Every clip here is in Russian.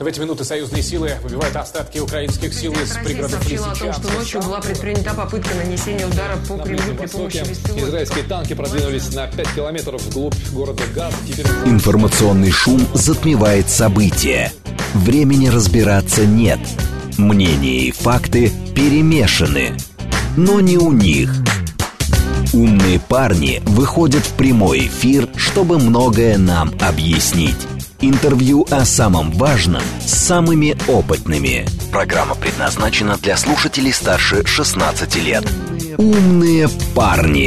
В эти минуты союзные силы выбивают остатки украинских сил из пригородов сообщила о том, что ночью была предпринята попытка нанесения удара по Кремлю при помощи беспилотников. Израильские танки продвинулись на 5 километров вглубь города Газа. Информационный шум затмевает события. Времени разбираться нет. Мнения и факты перемешаны. Но не у них. Умные парни выходят в прямой эфир, чтобы многое нам объяснить. Интервью о самом важном с самыми опытными. Программа предназначена для слушателей старше 16 лет. Умные парни.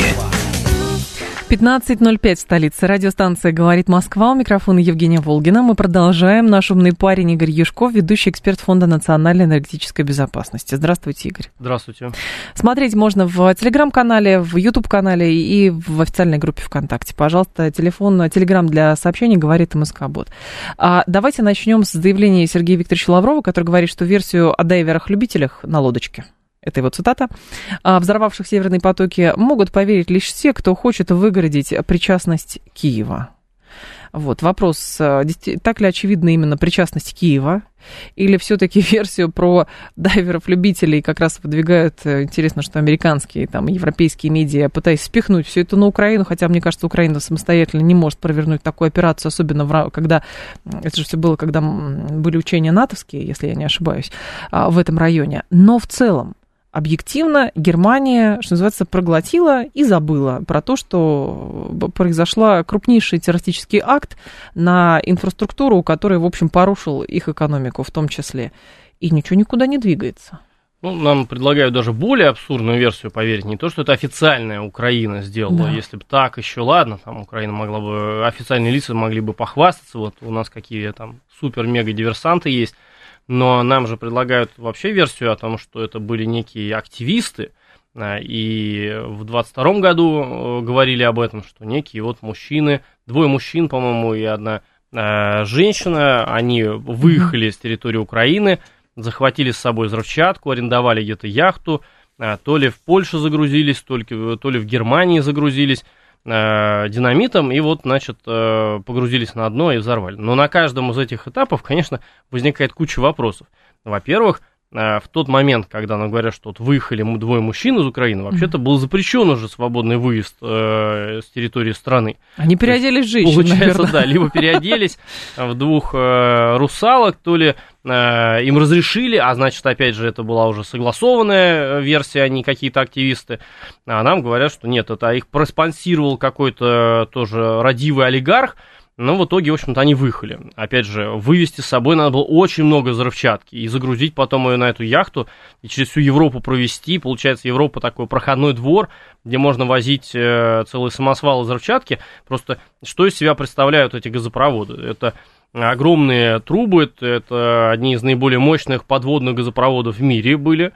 15:05 в столице. Радиостанция «Говорит Москва». У микрофона Евгения Волгина. Мы продолжаем. Наш умный парень Игорь Юшков, ведущий эксперт Фонда национальной энергетической безопасности. Здравствуйте, Игорь. Здравствуйте. Смотреть можно в Телеграм-канале, в YouTube-канале и в официальной группе ВКонтакте. Пожалуйста, Телеграм для сообщений «Говорит МСК-бот». Давайте начнем с заявления Сергея Викторовича Лаврова, который говорит, что версию о дайверах-любителях на лодочке, это его цитата, взорвавших северные потоки, могут поверить лишь те, кто хочет выгородить причастность Киева. Вот вопрос, так ли очевидна именно причастность Киева, или все-таки версию про дайверов-любителей как раз выдвигают, интересно, что американские, там, европейские медиа, пытаясь спихнуть все это на Украину, хотя, мне кажется, Украина самостоятельно не может провернуть такую операцию, особенно когда, это же все было, когда были учения натовские, если я не ошибаюсь, в этом районе, но в целом, объективно Германия, что называется, проглотила и забыла про то, что произошел крупнейший террористический акт на инфраструктуру, который, в общем, порушил их экономику в том числе, и ничего никуда не двигается. Ну, нам предлагают даже более абсурдную версию поверить. Не то, что это официальная Украина сделала. Да. Если бы так, еще ладно, там Украина могла бы, официальные лица могли бы похвастаться, вот у нас какие там супер-мега-диверсанты есть. Но нам же предлагают вообще версию о том, что это были некие активисты, и в 22-м году говорили об этом, что некие вот мужчины, двое мужчин, по-моему, и одна женщина, они выехали с территории Украины, захватили с собой взрывчатку, арендовали где-то яхту, то ли в Польше загрузились, то ли в Германии загрузились динамитом, и вот, значит, погрузились на дно и взорвали. Но на каждом из этих этапов, конечно, возникает куча вопросов. Во-первых, в тот момент, когда нам говорят, что вот выехали двое мужчин из Украины, вообще-то был запрещен уже свободный выезд с территории страны. Они переоделись в женщин, получается, наверное. Да, либо переоделись в двух русалок, то ли им разрешили, а значит, опять же, это была уже согласованная версия, а не какие-то активисты. А нам говорят, что нет, это их проспонсировал какой-то тоже радивый олигарх. Но в итоге, в общем-то, они выехали. Опять же, вывести с собой надо было очень много взрывчатки и загрузить потом ее на эту яхту и через всю Европу провести. Получается, Европа такой проходной двор, где можно возить целый самосвал взрывчатки. Просто что из себя представляют эти газопроводы? Это огромные трубы, это одни из наиболее мощных подводных газопроводов в мире были.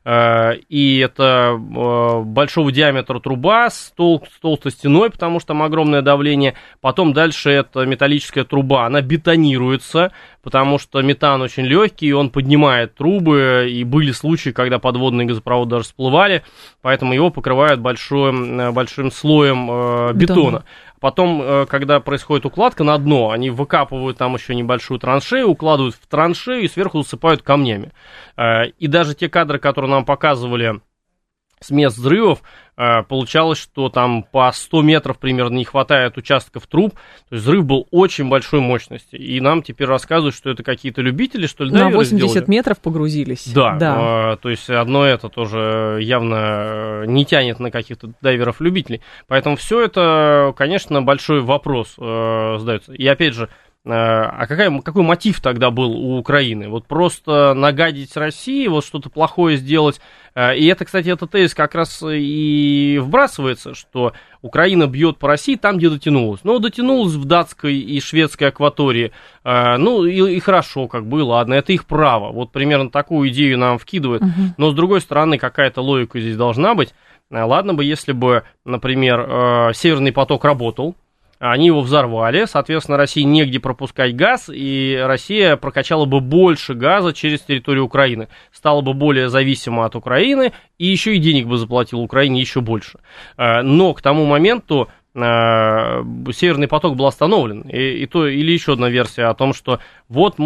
И это большого диаметра труба с толстой стеной, потому что там огромное давление. Потом дальше это металлическая труба, она бетонируется, потому что метан очень легкий, и он поднимает трубы. И были случаи, когда подводные газопроводы даже всплывали, поэтому его покрывают большим слоем бетона. Потом, когда происходит укладка на дно, они выкапывают там еще небольшую траншею, укладывают в траншею и сверху засыпают камнями. И даже те кадры, которые нам показывали с мест взрывов, получалось, что там по 100 метров примерно не хватает участков труб. То есть взрыв был очень большой мощности. И нам теперь рассказывают, что это какие-то любители, что ли, на дайверы 80 сделали. Метров погрузились. Да. То есть одно это тоже явно не тянет на каких-то дайверов-любителей. Поэтому все это, конечно, большой вопрос задается. И опять же, а какой мотив тогда был у Украины? Вот просто нагадить России, вот что-то плохое сделать. И это, кстати, этот тезис как раз и вбрасывается, что Украина бьет по России там, где дотянулась. Ну, дотянулась в датской и шведской акватории. Ну, и хорошо, как бы, ладно, это их право. Вот примерно такую идею нам вкидывают. Но, с другой стороны, какая-то логика здесь должна быть. Ладно бы, если бы, например, Северный поток работал, они его взорвали, соответственно, России негде пропускать газ, и Россия прокачала бы больше газа через территорию Украины, стала бы более зависима от Украины, и еще и денег бы заплатила Украине еще больше. Но к тому моменту Северный поток был остановлен. Или еще одна версия о том, что вот, мол,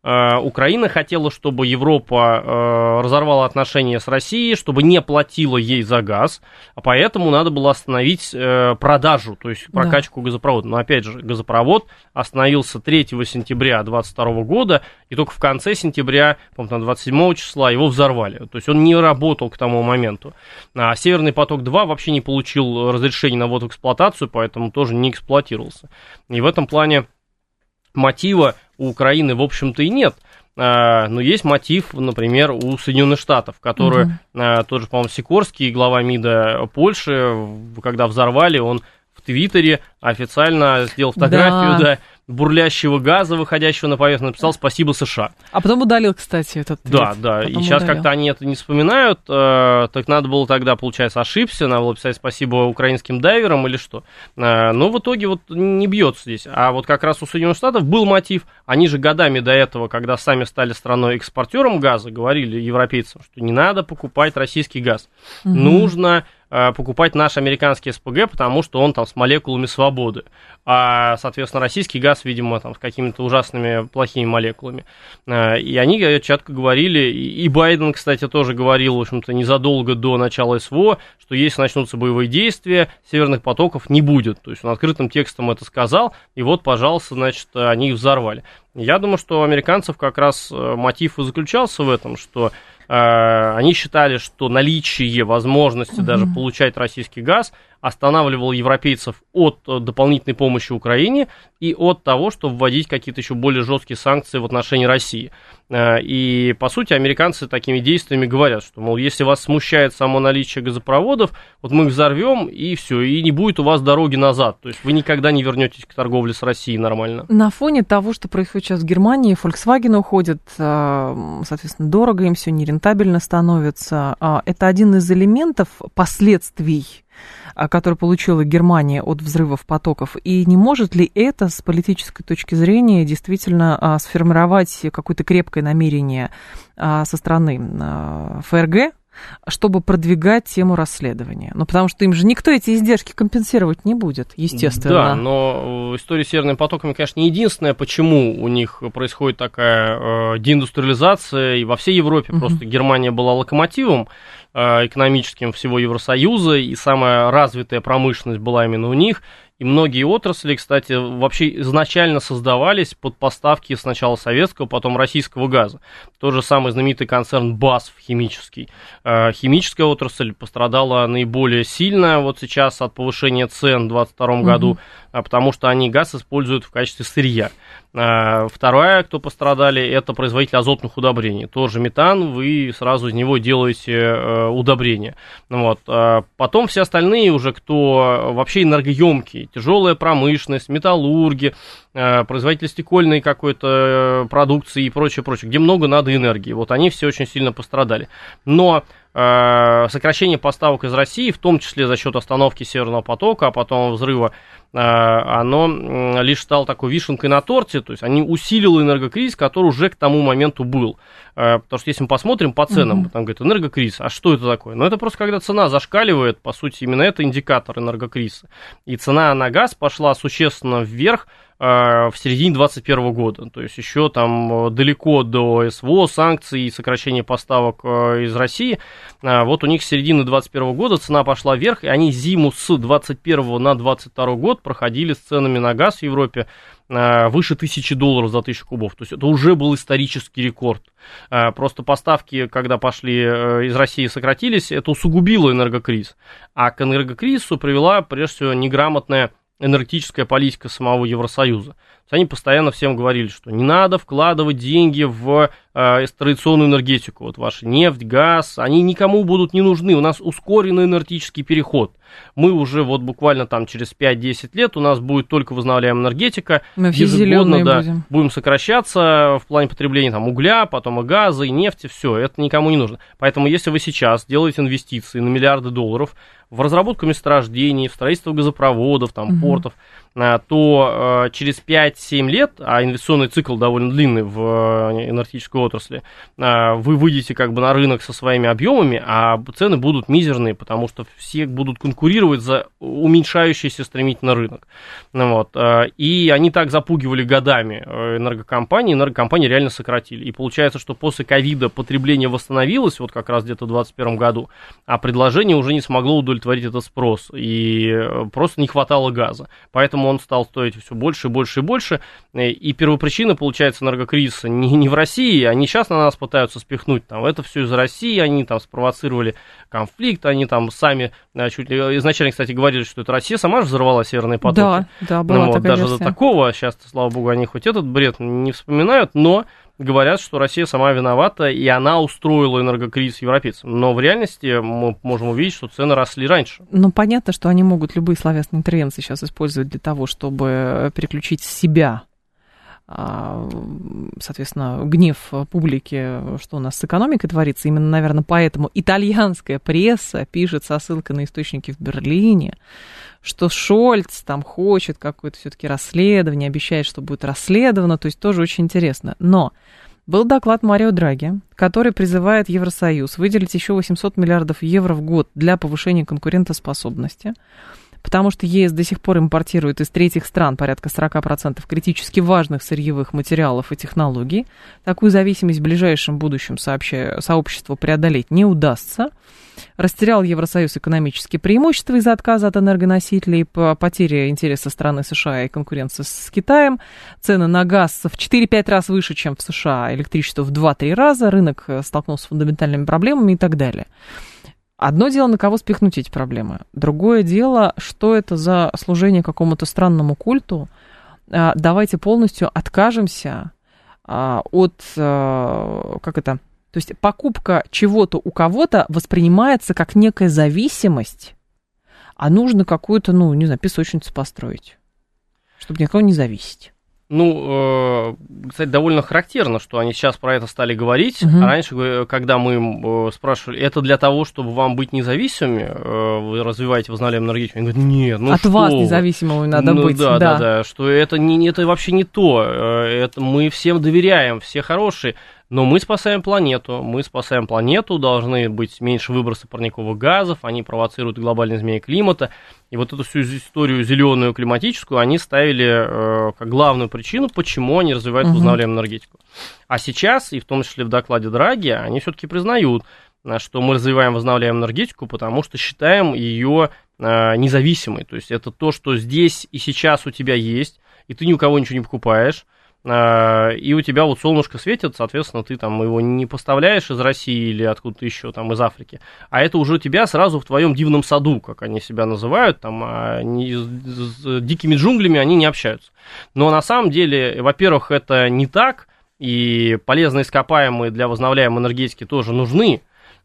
Украина хотела, чтобы Европа разорвала отношения с Россией, чтобы не платила ей за газ, а поэтому надо было остановить продажу, то есть прокачку газопровода. Но опять же, газопровод остановился 3 сентября 2022 года, и только в конце сентября, по-моему, 27 числа его взорвали. То есть он не работал к тому моменту. А Северный поток-2 вообще не получил разрешения на ввод в эксплуатацию, поэтому тоже не эксплуатировался. И в этом плане мотива у Украины, в общем-то, и нет. Но есть мотив, например, у Соединенных Штатов, которые, тот же, по-моему, Сикорский, глава МИДа Польши, когда взорвали, он в Твиттере официально сделал фотографию, бурлящего газа, выходящего на поверхность, написал «Спасибо, США». А потом удалил, кстати, этот твит. Да, и сейчас как-то они это не вспоминают, так надо было тогда, получается, ошибся, надо было писать «Спасибо украинским дайверам» или что. Но в итоге вот не бьется здесь. А вот как раз у Соединенных Штатов был мотив, они же годами до этого, когда сами стали страной-экспортером газа, говорили европейцам, что не надо покупать российский газ, нужно покупать наш американский СПГ, потому что он там с молекулами свободы. А, соответственно, российский газ, видимо, там с какими-то ужасными плохими молекулами. И они четко говорили, и Байден, кстати, тоже говорил, в общем-то, незадолго до начала СВО, что если начнутся боевые действия, северных потоков не будет. То есть он открытым текстом это сказал, и вот, пожалуйста, значит, они их взорвали. Я думаю, что у американцев как раз мотив и заключался в этом, что они считали, что наличие возможности даже получать российский газ останавливало европейцев от дополнительной помощи Украине и от того, чтобы вводить какие-то еще более жесткие санкции в отношении России. И, по сути, американцы такими действиями говорят, что, мол, если вас смущает само наличие газопроводов, вот мы их взорвем, и все, и не будет у вас дороги назад. То есть вы никогда не вернетесь к торговле с Россией нормально. На фоне того, что происходит сейчас в Германии, Volkswagen уходит, соответственно, дорого им все, нерентабельно становится. Это один из элементов последствий, который получила Германия от взрывов потоков, и не может ли это с политической точки зрения действительно сформировать какое-то крепкое намерение со стороны ФРГ, чтобы продвигать тему расследования? Ну, потому что им же никто эти издержки компенсировать не будет, естественно. Да, но история с Северными потоками, конечно, не единственная, почему у них происходит такая деиндустриализация, и во всей Европе просто Германия была локомотивом экономическим всего Евросоюза, и самая развитая промышленность была именно у них. И многие отрасли, кстати, вообще изначально создавались под поставки сначала советского, потом российского газа. Тот же самый знаменитый концерн BASF химический. Химическая отрасль пострадала наиболее сильно вот сейчас от повышения цен в 2022 году, потому что они газ используют в качестве сырья. Вторая, кто пострадали, это производители азотных удобрений. Тоже метан, вы сразу из него делаете удобрения. Вот. Потом все остальные уже, кто вообще энергоемкие, тяжелая промышленность, металлурги, производители стекольной какой-то продукции и прочее, где много надо энергии. Вот они все очень сильно пострадали. Но сокращение поставок из России, в том числе за счет остановки Северного потока, а потом взрыва, оно лишь стало такой вишенкой на торте, то есть они усилили энергокризис, который уже к тому моменту был. Потому что если мы посмотрим по ценам, там говорят, энергокризис, а что это такое? Ну, это просто когда цена зашкаливает, по сути, именно это индикатор энергокризиса. И цена на газ пошла существенно вверх в середине 2021 года. То есть еще там далеко до СВО, санкций и сокращения поставок из России. Вот у них с середины 2021 года цена пошла вверх, и они зиму с 2021 на 2022 год проходили с ценами на газ в Европе выше $1000 за 1000 кубов. То есть это уже был исторический рекорд. Просто поставки, когда пошли из России, сократились, это усугубило энергокризис. А к энергокризису привела, прежде всего, неграмотная энергетическая политика самого Евросоюза. Они постоянно всем говорили, что не надо вкладывать деньги в традиционную энергетику. Вот ваша нефть, газ, они никому будут не нужны. У нас ускоренный энергетический переход. Мы уже вот буквально там через 5-10 лет у нас будет только возобновляемая энергетика. Мы все зеленые будем сокращаться в плане потребления там, угля, потом и газа, и нефти. Все, это никому не нужно. Поэтому если вы сейчас делаете инвестиции на миллиарды долларов в разработку месторождений, в строительство газопроводов, там, портов, то через 5-7 лет, а инвестиционный цикл довольно длинный в энергетической отрасли, вы выйдете как бы на рынок со своими объемами, а цены будут мизерные, потому что все будут конкурировать за уменьшающийся стремительно рынок. Вот. И они так запугивали годами энергокомпании реально сократили. И получается, что после ковида потребление восстановилось, вот как раз где-то в 2021 году, а предложение уже не смогло удовлетворить этот спрос, и просто не хватало газа. Поэтому он стал стоить все больше и больше и больше. И первопричина, получается, энергокризиса не в России, они сейчас на нас пытаются спихнуть, там, это все из-за России, они там спровоцировали конфликт, они там сами, чуть ли, изначально, кстати, говорили, что это Россия сама же взорвала северные потоки. Да, была такая даже версия. до такого, сейчас, слава богу, они хоть этот бред не вспоминают, но говорят, что Россия сама виновата, и она устроила энергокризис европейцам. Но в реальности мы можем увидеть, что цены росли раньше. Ну, понятно, что они могут любые словесные интервенции сейчас использовать для того, чтобы переключить с себя, соответственно, гнев публики, что у нас с экономикой творится. Именно, наверное, поэтому итальянская пресса пишет со ссылкой на источники в Берлине, что Шольц там хочет какое-то все-таки расследование, обещает, что будет расследовано, то есть тоже очень интересно. Но был доклад Марио Драги, который призывает Евросоюз выделить еще 800 миллиардов евро в год для повышения конкурентоспособности, потому что ЕС до сих пор импортирует из третьих стран порядка 40% критически важных сырьевых материалов и технологий. Такую зависимость в ближайшем будущем сообществу преодолеть не удастся. Растерял Евросоюз экономические преимущества из-за отказа от энергоносителей, потери интереса страны США и конкуренции с Китаем. Цены на газ в 4-5 раз выше, чем в США, электричество в 2-3 раза, рынок столкнулся с фундаментальными проблемами и так далее. Одно дело, на кого спихнуть эти проблемы. Другое дело, что это за служение какому-то странному культу. Давайте полностью откажемся от, то есть покупка чего-то у кого-то воспринимается как некая зависимость, а нужно какую-то, песочницу построить, чтобы никого не зависеть. Кстати, довольно характерно, что они сейчас про это стали говорить. А раньше, когда мы им спрашивали, это для того, чтобы вам быть независимыми, вы развиваете возобновляемую энергетику, они говорят, нет, от что вас независимыми надо быть. Да, что это вообще не то. Это мы всем доверяем, все хорошие. Но мы спасаем планету, должны быть меньше выброса парниковых газов, они провоцируют глобальное изменение климата. И вот эту всю историю зеленую климатическую они ставили как главную причину, почему они развивают возобновляемую энергетику. А сейчас, и в том числе в докладе Драги, они все-таки признают, что мы развиваем возобновляемую энергетику, потому что считаем ее независимой. То есть это то, что здесь и сейчас у тебя есть, и ты ни у кого ничего не покупаешь. И у тебя вот солнышко светит, соответственно, ты там его не поставляешь из России или откуда-то еще, там, из Африки, а это уже у тебя сразу в твоем дивном саду, как они себя называют, там, с дикими джунглями они не общаются. Но на самом деле, во-первых, это не так, и полезные ископаемые для возобновляемой энергетики тоже нужны,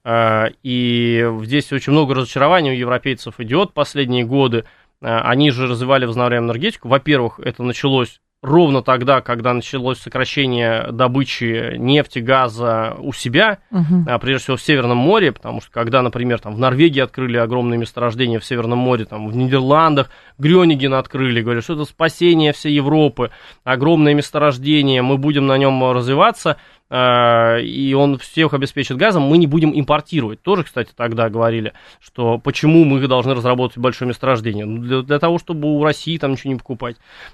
и здесь очень много разочарований у европейцев идет последние годы. Они же развивали возобновляемую энергетику. Во-первых, это началось ровно тогда, когда началось сокращение добычи нефти, газа у себя, прежде всего в Северном море, потому что когда, например, там, в Норвегии открыли огромные месторождения в Северном море, там, в Нидерландах Грёниген открыли, говорят, что это спасение всей Европы, огромное месторождение, мы будем на нем развиваться, и он всех обеспечит газом, мы не будем импортировать. Тоже, кстати, тогда говорили, что почему мы должны разработать большое месторождение. Для того, чтобы у России там ничего не покупать.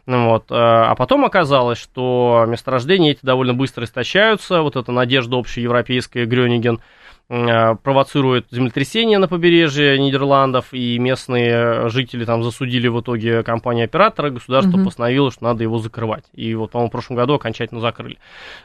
А потом оказалось, что месторождения эти довольно быстро истощаются. Вот эта надежда общеевропейская, Грёниген, провоцирует землетрясение на побережье Нидерландов, и местные жители там засудили в итоге компанию-оператора, государство постановило, что надо его закрывать. И вот, по-моему, в прошлом году окончательно закрыли.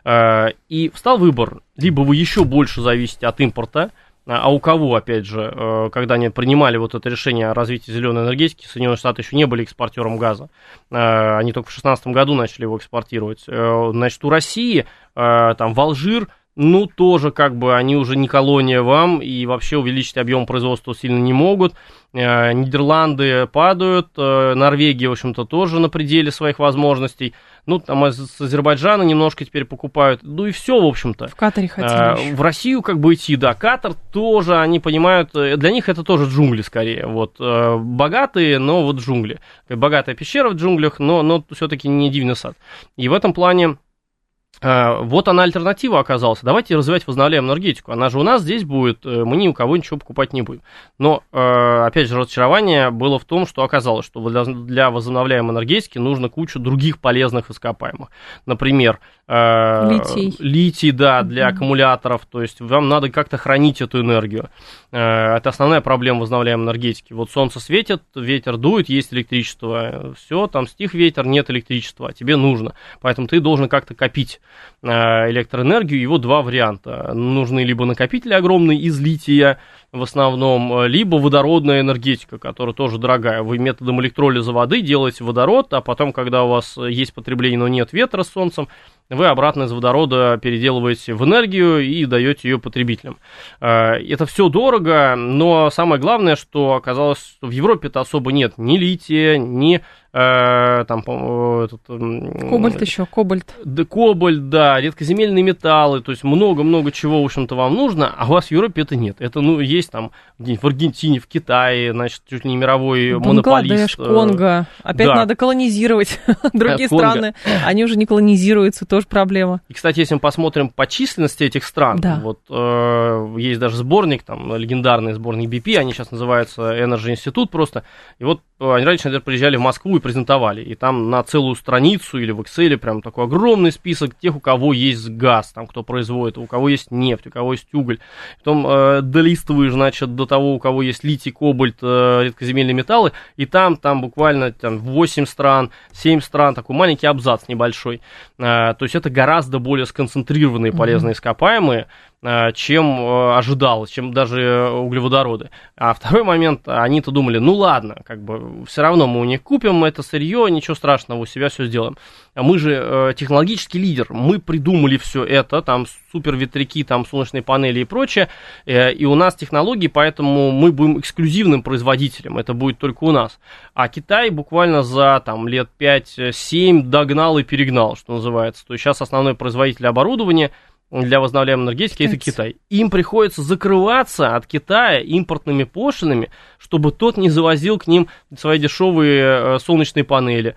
И встал выбор, либо вы еще больше зависите от импорта, а у кого, опять же, когда они принимали вот это решение о развитии зеленой энергетики, Соединенные Штаты еще не были экспортером газа, они только в 2016 году начали его экспортировать. Значит, у России там в Алжир ну, тоже как бы они уже не колония вам, и вообще увеличить объем производства сильно не могут. Нидерланды падают, Норвегия, в общем-то, тоже на пределе своих возможностей. Ну, там с Азербайджана немножко теперь покупают. Ну и все, в общем-то. В Катаре хотели. В Россию как бы идти, да. Катар тоже, они понимают, для них это тоже джунгли скорее. Вот, богатые, но вот джунгли. Богатая пещера в джунглях, но все-таки не дивный сад. И в этом плане вот она альтернатива оказалась. Давайте развивать возобновляемую энергетику. Она же у нас здесь будет, мы ни у кого ничего покупать не будем. Но, опять же, разочарование было в том, что оказалось, что для возобновляемой энергетики нужно кучу других полезных ископаемых. Например, литий, да, для аккумуляторов. То есть вам надо как-то хранить эту энергию. Это основная проблема возобновляемой энергетики. Вот солнце светит, ветер дует, есть электричество. Все, там стих ветер, нет электричества, а тебе нужно. Поэтому ты должен как-то копить электроэнергию. Его два варианта. Нужны либо накопители огромные из лития, в основном, либо водородная энергетика, которая тоже дорогая. Вы методом электролиза воды делаете водород, а потом, когда у вас есть потребление, но нет ветра с солнцем, вы обратно из водорода переделываете в энергию и даете ее потребителям. Это все дорого, но самое главное, что оказалось, что в Европе-то особо нет ни лития, ни там, кобальт еще, кобальт. Да, кобальт, да, редкоземельные металлы, то есть много-много чего, в общем-то, вам нужно, а у вас в Европе это нет. Это, ну, есть там в Аргентине, в Китае, значит, чуть ли не мировой монополист. Бангладеш, Конго. Опять да. Надо колонизировать другие страны. Они уже не колонизируются, тоже проблема. И, кстати, если мы посмотрим по численности этих стран, да. Вот есть даже сборник, там, легендарный сборник BP, они сейчас называются Energy Institute просто, и вот они раньше, например, приезжали в Москву и презентовали, и там на целую страницу или в Excel прям такой огромный список тех, у кого есть газ, там, кто производит, у кого есть нефть, у кого есть уголь. Потом долистываешь, значит, до того, у кого есть литий, кобальт, редкоземельные металлы, и там буквально 8 стран, 7 стран, такой маленький абзац небольшой. То есть это гораздо более сконцентрированные полезные ископаемые, чем ожидалось, чем даже углеводороды. А второй момент, они-то думали, ну ладно, как бы все равно мы у них купим это сырье, ничего страшного, у себя все сделаем. А мы же технологический лидер, мы придумали все это, там суперветряки, там солнечные панели и прочее, и у нас технологии, поэтому мы будем эксклюзивным производителем, это будет только у нас. А Китай буквально за там, лет 5-7 догнал и перегнал, что называется. То есть сейчас основной производитель оборудования для возобновляемой энергетики это Китай. Им приходится закрываться от Китая импортными пошлинами, чтобы тот не завозил к ним свои дешевые солнечные панели.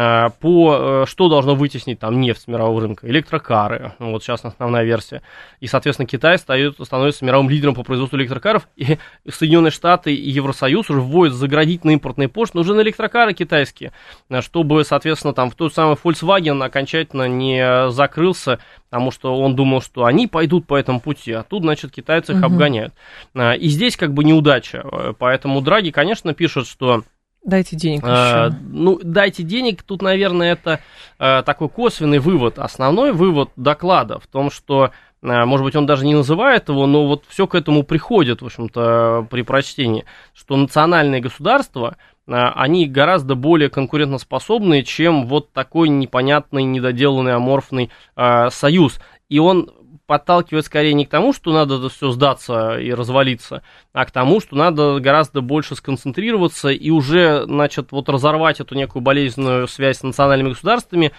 Что должно вытеснить там нефть с мирового рынка? Электрокары. Вот сейчас основная версия. И, соответственно, Китай становится мировым лидером по производству электрокаров. И Соединенные Штаты и Евросоюз уже вводят заградительные импортные пошлины уже на электрокары китайские, чтобы, соответственно, там в тот самый Volkswagen окончательно не закрылся, потому что он думал, что они пойдут по этому пути, а тут, значит, китайцы их обгоняют. И здесь как бы неудача. Поэтому Драги, конечно, пишет, что дайте денег еще. Ну, дайте денег, тут, наверное, это такой косвенный вывод. Основной вывод доклада в том, что, может быть, он даже не называет его, но вот все к этому приходит, в общем-то, при прочтении, что национальные государства, они гораздо более конкурентоспособны, чем вот такой непонятный, недоделанный, аморфный союз. И он подталкивает скорее не к тому, что надо это все сдаться и развалиться, а к тому, что надо гораздо больше сконцентрироваться и уже, значит, вот разорвать эту некую болезненную связь с национальными государствами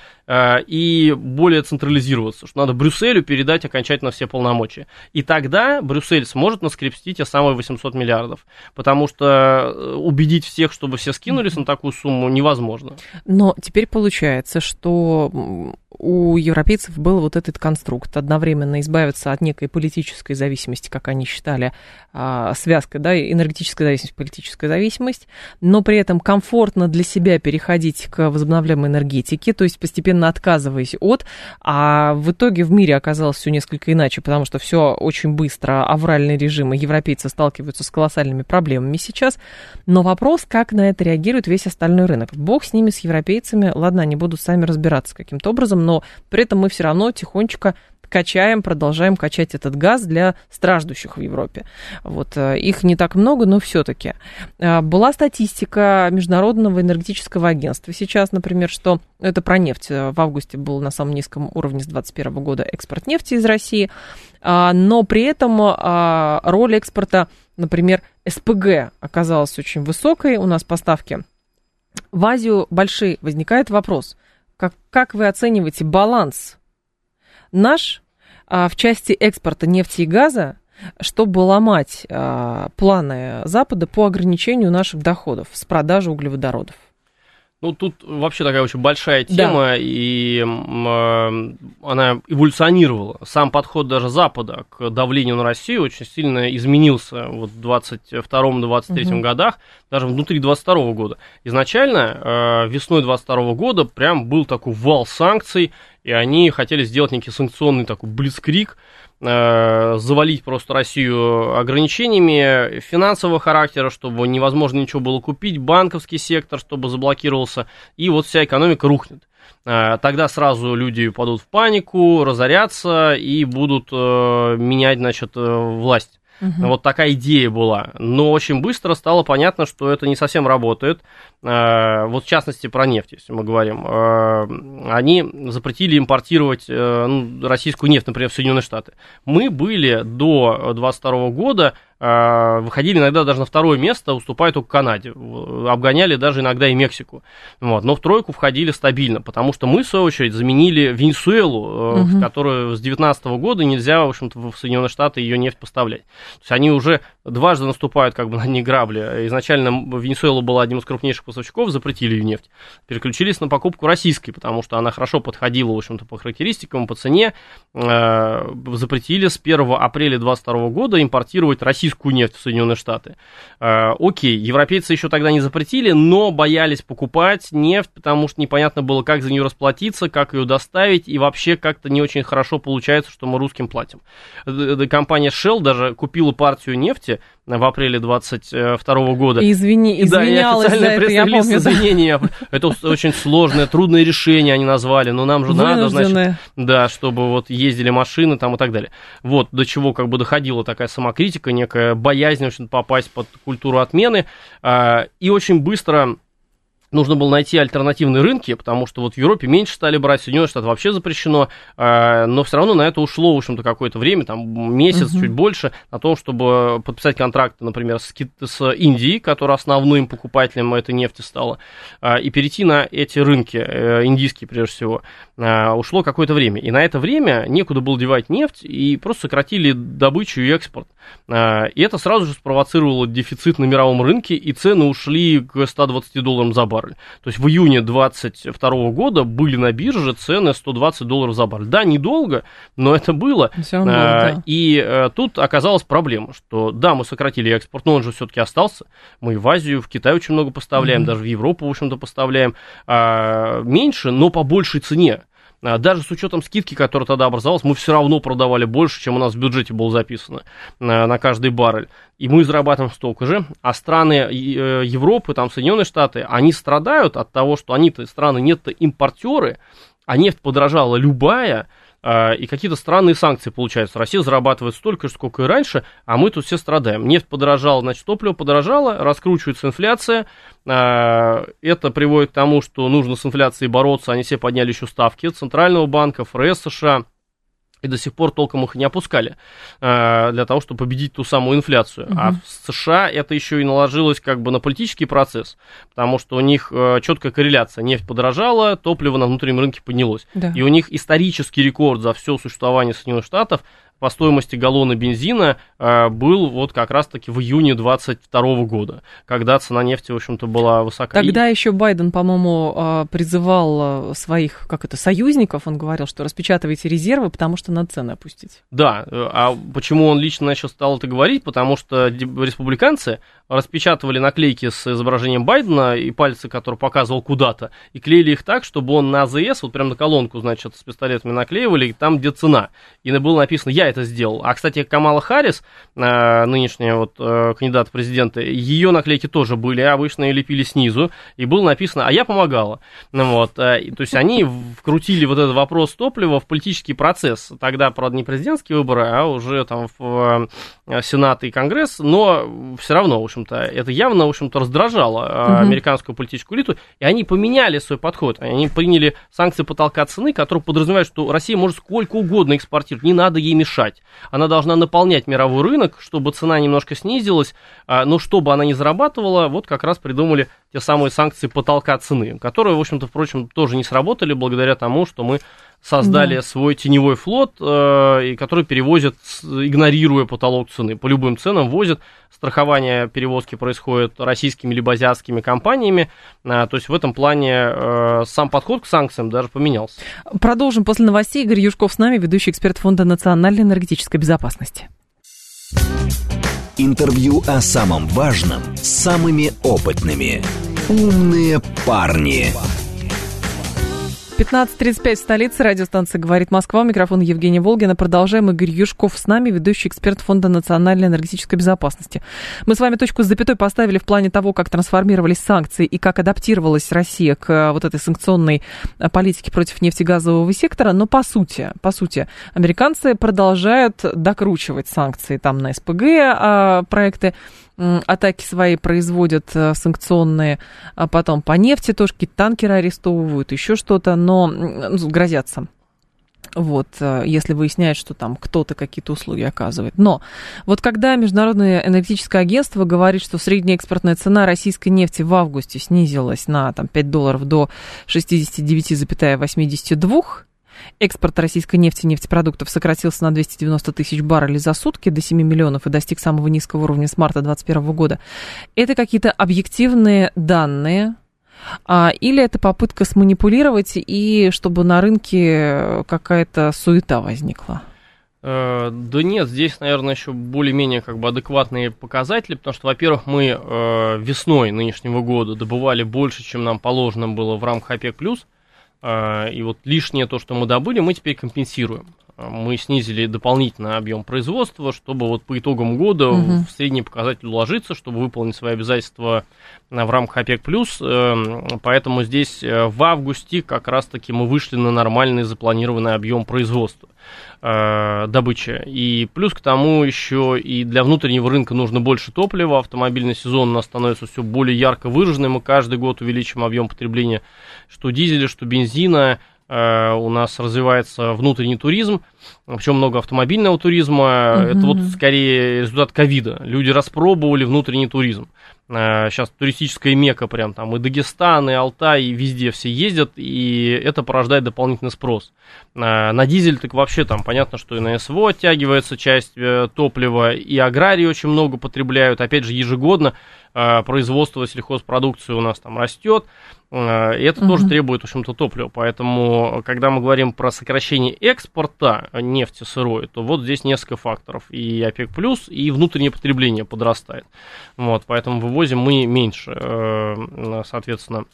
и более централизироваться, что надо Брюсселю передать окончательно все полномочия. И тогда Брюссель сможет наскрепстить те самые 800 миллиардов, потому что убедить всех, чтобы все скинулись на такую сумму, невозможно. Но теперь получается, что у европейцев был вот этот конструкт, одновременно избавиться от некой политической зависимости, как они считали, связка, да, энергетическая зависимость, политическая зависимость, но при этом комфортно для себя переходить к возобновляемой энергетике, то есть постепенно отказываясь от, а в итоге в мире оказалось все несколько иначе, потому что все очень быстро, авральный режим, и европейцы сталкиваются с колоссальными проблемами сейчас, но вопрос, как на это реагирует весь остальной рынок. Бог с ними, с европейцами, ладно, они будут сами разбираться каким-то образом, но при этом мы все равно тихонечко продолжаем качать этот газ для страждущих в Европе. Вот, их не так много, но все-таки. Была статистика Международного энергетического агентства сейчас, например, что это про нефть. В августе был на самом низком уровне с 2021 года экспорт нефти из России. но при этом роль экспорта, например, СПГ оказалась очень высокой, у нас поставки в Азию большие. Возникает вопрос, как вы оцениваете баланс наш в части экспорта нефти и газа, чтобы ломать планы Запада по ограничению наших доходов с продажи углеводородов? Ну, тут вообще такая очень большая тема, да. И она эволюционировала. Сам подход даже Запада к давлению на Россию очень сильно изменился вот в 22-23 годах, даже внутри 22 года. Изначально весной 22 года прям был такой вал санкций, и они хотели сделать некий санкционный такой блицкриг, завалить просто Россию ограничениями финансового характера, чтобы невозможно ничего было купить, банковский сектор, чтобы заблокировался, и вот вся экономика рухнет. Тогда сразу люди падут в панику, разорятся и будут менять, значит, власть. Вот такая идея была. Но очень быстро стало понятно, что это не совсем работает. Вот в частности про нефть, если мы говорим. Они запретили импортировать российскую нефть, например, в Соединенные Штаты. Мы были до 22 года, выходили иногда даже на второе место, уступая только Канаде. Обгоняли даже иногда и Мексику. Вот. Но в тройку входили стабильно, потому что мы, в свою очередь, заменили Венесуэлу, в которую с 2019 года нельзя, в общем-то, в Соединенные Штаты ее нефть поставлять. То есть они уже дважды наступают как бы на одни грабли. Изначально Венесуэла была одним из крупнейших поставщиков, запретили ее нефть. Переключились на покупку российской, потому что она хорошо подходила, в общем-то, по характеристикам, по цене. Запретили с 1 апреля 2022 года импортировать российскую нефть в Соединенные Штаты. Окей, европейцы еще тогда не запретили, но боялись покупать нефть, потому что непонятно было, как за нее расплатиться, как ее доставить, и вообще как-то не очень хорошо получается, что мы русским платим. Компания Shell даже купила партию нефти в апреле 2022 года. Извинялась за это, я помню. Извинения. Это очень сложное, трудное решение они назвали, но нам же надо, значит, да, чтобы вот ездили машины там и так далее. Вот до чего как бы доходила такая самокритика, некая боязнь, в общем, попасть под культуру отмены. И очень быстро нужно было найти альтернативные рынки, потому что вот в Европе меньше стали брать, в Соединенных Штатах вообще запрещено, но все равно на это ушло, в общем-то, какое-то время, там месяц, чуть больше, на то, чтобы подписать контракты, например, с Индией, которая основным покупателем этой нефти стала, и перейти на эти рынки, индийские прежде всего, ушло какое-то время. И на это время некуда было девать нефть, и просто сократили добычу и экспорт. И это сразу же спровоцировало дефицит на мировом рынке, и цены ушли к $120 за баррель. То есть в июне 2022 года были на бирже цены $120 за баррель. Да, недолго, но это было. И тут оказалась проблема, что да, мы сократили экспорт, но он же все-таки остался. Мы в Азию, в Китай очень много поставляем, даже в Европу, в общем-то, поставляем меньше, но по большей цене. Даже с учетом скидки, которая тогда образовалась, мы все равно продавали больше, чем у нас в бюджете было записано на каждый баррель. И мы зарабатываем столько же. А страны Европы, там Соединенные Штаты, они страдают от того, что они-то страны нет-то импортеры, а нефть подорожала любая, и какие-то странные санкции получаются. Россия зарабатывает столько же, сколько и раньше, а мы тут все страдаем. Нефть подорожала, значит, топливо подорожало, раскручивается инфляция. Это приводит к тому, что нужно с инфляцией бороться. Они все подняли еще ставки Центрального банка, ФРС США. И до сих пор толком их не опускали для того, чтобы победить ту самую инфляцию. А в США это еще и наложилось как бы на политический процесс, потому что у них четкая корреляция. Нефть подорожала, топливо на внутреннем рынке поднялось. Да. И у них исторический рекорд за все существование Соединенных Штатов по стоимости галлона бензина был вот как раз-таки в июне 2022 года, когда цена нефти, в общем-то, была высока. Тогда еще Байден, по-моему, призывал своих, союзников, он говорил, что распечатывайте резервы, потому что надо цены опустить. Да, а почему он лично начал стал это говорить? Потому что республиканцы распечатывали наклейки с изображением Байдена и пальцы, который показывал куда-то, и клеили их так, чтобы он на АЗС, вот прям на колонку, значит, с пистолетами наклеивали, и там, где цена. И было написано «Я это сделал». А, кстати, Камала Харрис, нынешняя вот кандидат в президенты, ее наклейки тоже были, обычно ее лепили снизу, и было написано «А я помогала». Вот, то есть они вкрутили вот этот вопрос топлива в политический процесс. Тогда, правда, не президентские выборы, а уже там в Сенат и Конгресс, но все равно, в общем-то, это явно, в общем-то, раздражало американскую политическую элиту, и они поменяли свой подход. Они приняли санкции потолка цены, которые подразумевают, что Россия может сколько угодно экспортировать, не надо ей мешать. дышать. Она должна наполнять мировой рынок, чтобы цена немножко снизилась, но чтобы она не зарабатывала, вот как раз придумали те самые санкции потолка цены, которые, в общем-то, впрочем, тоже не сработали благодаря тому, что мы создали свой теневой флот, который перевозит, игнорируя потолок цены. По любым ценам возят. Страхование перевозки происходит российскими либо азиатскими компаниями. То есть в этом плане сам подход к санкциям даже поменялся. Продолжим после новостей. Игорь Юшков с нами, ведущий эксперт Фонда национальной энергетической безопасности. Интервью о самом важном с самыми опытными. Умные парни. 15:35 в столице. Радиостанция «Говорит Москва». Микрофон Евгения Волгина. Продолжаем. Игорь Юшков с нами, ведущий эксперт Фонда национальной энергетической безопасности. Мы с вами точку с запятой поставили в плане того, как трансформировались санкции и как адаптировалась Россия к вот этой санкционной политике против нефтегазового сектора. Но по сути, американцы продолжают докручивать санкции там на СПГ, проекты атаки свои производят санкционные, а потом по нефти тоже какие-то танкеры арестовывают, еще что-то, но грозятся. Вот, если выясняют, что там кто-то какие-то услуги оказывает. Но вот когда Международное энергетическое агентство говорит, что средняя экспортная цена российской нефти в августе снизилась на там, $5 до 69,82, экспорт российской нефти и нефтепродуктов сократился на 290 тысяч баррелей за сутки до 7 миллионов и достиг самого низкого уровня с марта 2021 года. Это какие-то объективные данные? Или это попытка сманипулировать и чтобы на рынке какая-то суета возникла? Да нет, здесь, наверное, еще более-менее как бы адекватные показатели, потому что, во-первых, мы весной нынешнего года добывали больше, чем нам положено было в рамках ОПЕК+, и вот лишнее то, что мы добыли, мы теперь компенсируем. Мы снизили дополнительно объем производства, чтобы вот по итогам года в средний показатель уложиться, чтобы выполнить свои обязательства в рамках ОПЕК+. Поэтому здесь в августе как раз-таки мы вышли на нормальный запланированный объем производства, добычи. И плюс к тому еще и для внутреннего рынка нужно больше топлива. Автомобильный сезон у нас становится все более ярко выраженным. Мы каждый год увеличиваем объем потребления что дизеля, что бензина. У нас развивается внутренний туризм, причем много автомобильного туризма. Это вот скорее результат ковида. Люди распробовали внутренний туризм. Сейчас туристическая мекка прям там и Дагестан, и Алтай, и везде все ездят, и это порождает дополнительный спрос. На дизель так вообще там понятно, что и на СВО оттягивается часть топлива, и аграрии очень много потребляют. Опять же, ежегодно производство сельхозпродукции у нас там растет, и это тоже требует, в общем-то, топлива. Поэтому, когда мы говорим про сокращение экспорта нефти сырой, то вот здесь несколько факторов. И ОПЕК+, и внутреннее потребление подрастает. Вот, поэтому вывозим мы меньше, соответственно.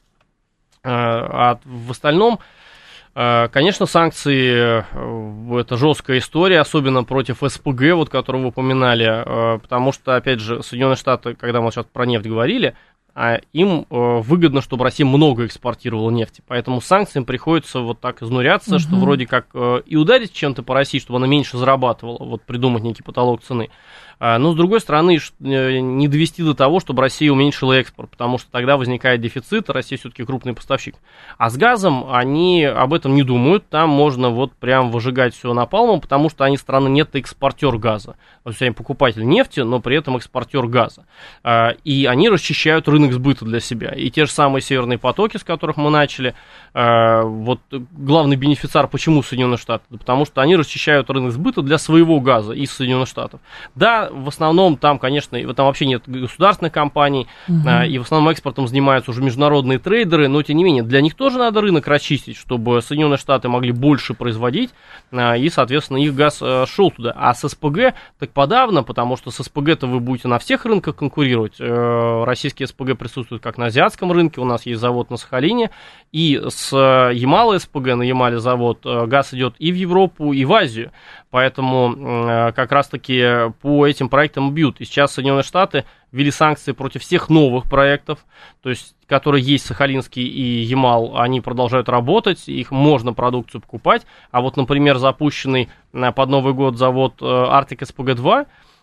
А в остальном, конечно, санкции – это жесткая история, особенно против СПГ, вот, которую вы упоминали, потому что, опять же, Соединенные Штаты, когда мы сейчас про нефть говорили, им выгодно, чтобы Россия много экспортировала нефти, поэтому санкциям приходится вот так изнуряться, что вроде как и ударить чем-то по России, чтобы она меньше зарабатывала, вот придумать некий потолок цены. Но, с другой стороны, не довести до того, чтобы Россия уменьшила экспорт, потому что тогда возникает дефицит, Россия все-таки крупный поставщик. А с газом они об этом не думают, там можно вот прям выжигать все напалмом, потому что они страна нет-экспортер газа. То есть они покупатель нефти, но при этом экспортер газа. И они расчищают рынок сбыта для себя. И те же самые северные потоки, с которых мы начали, вот главный бенефициар почему Соединенные Штаты? Потому что они расчищают рынок сбыта для своего газа из Соединенных Штатов. Да, в основном там, конечно, там вообще нет государственных компаний, и в основном экспортом занимаются уже международные трейдеры, но тем не менее для них тоже надо рынок расчистить, чтобы Соединенные Штаты могли больше производить, и, соответственно, их газ шел туда. А с СПГ так подавно, потому что с СПГ-то вы будете на всех рынках конкурировать. Российские СПГ присутствуют как на азиатском рынке, у нас есть завод на Сахалине, и с Ямала СПГ, на Ямале завод, газ идет и в Европу, и в Азию. Поэтому как раз-таки по этим проектам бьют. И сейчас Соединенные Штаты ввели санкции против всех новых проектов, то есть, которые есть Сахалинский и Ямал, они продолжают работать, их можно продукцию покупать. А вот, например, запущенный под Новый год завод Arctic SPG-2,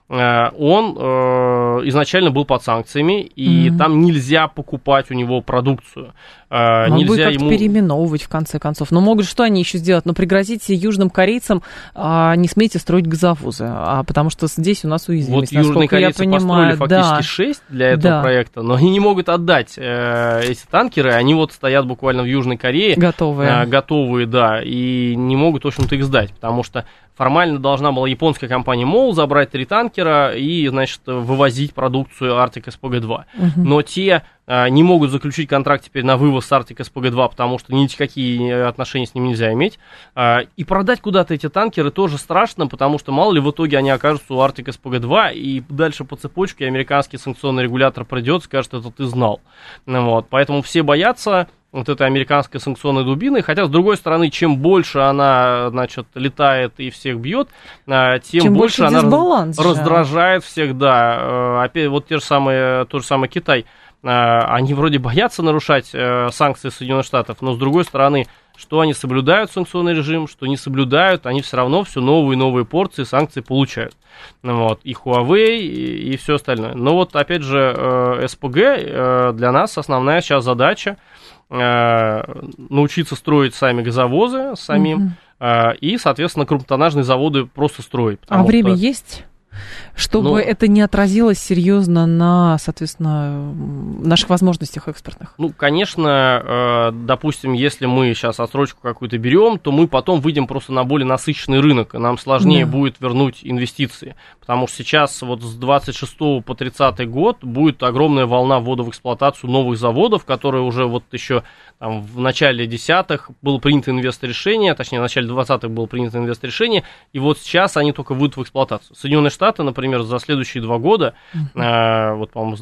он изначально был под санкциями, и там нельзя покупать у него продукцию. Он будет как-то ему переименовывать, в конце концов. Но могут что они еще сделать? Пригрозить южным корейцам, не смейте строить газовозы, потому что здесь у нас уязвимость. Вот южные корейцы построили фактически 6 для этого проекта, но они не могут отдать эти танкеры, они вот стоят буквально в Южной Корее. Готовые, да, и не могут, в общем-то, их сдать, потому что формально должна была японская компания МОЛ забрать 3 танкера и, значит, вывозить продукцию Arctic SPG-2. Но те не могут заключить контракт теперь на вывоз Arctic SPG-2, потому что никакие отношения с ним нельзя иметь. И продать куда-то эти танкеры тоже страшно, потому что мало ли в итоге они окажутся у Arctic SPG-2, и дальше по цепочке американский санкционный регулятор придет, скажет, это ты знал. Вот. Поэтому все боятся вот этой американской санкционной дубины, хотя, с другой стороны, чем больше она, значит, летает и всех бьет, тем больше она раздражает всех, да. Опять вот тот же самый Китай, они вроде боятся нарушать санкции Соединенных Штатов, но, с другой стороны, что они соблюдают санкционный режим, что не соблюдают, они все равно все новые и новые порции санкций получают. Вот, и Huawei, и все остальное. Но вот, опять же, СПГ для нас основная сейчас задача научиться строить сами газовозы самим и, соответственно, крупнотоннажные заводы просто строить. А время есть? Чтобы это не отразилось серьезно на, соответственно, наших возможностях экспортных. Конечно, допустим, если мы сейчас отсрочку какую-то берем, то мы потом выйдем просто на более насыщенный рынок, и нам сложнее будет вернуть инвестиции. Потому что сейчас вот с 26 по 30 год будет огромная волна ввода в эксплуатацию новых заводов, которые уже вот еще там, в начале 10-х было принято инвестрешение, точнее, в начале 20-х было принято инвестрешение, и вот сейчас они только выйдут в эксплуатацию. Соединенные Штаты, например, за следующие 2 года, вот, по-моему, с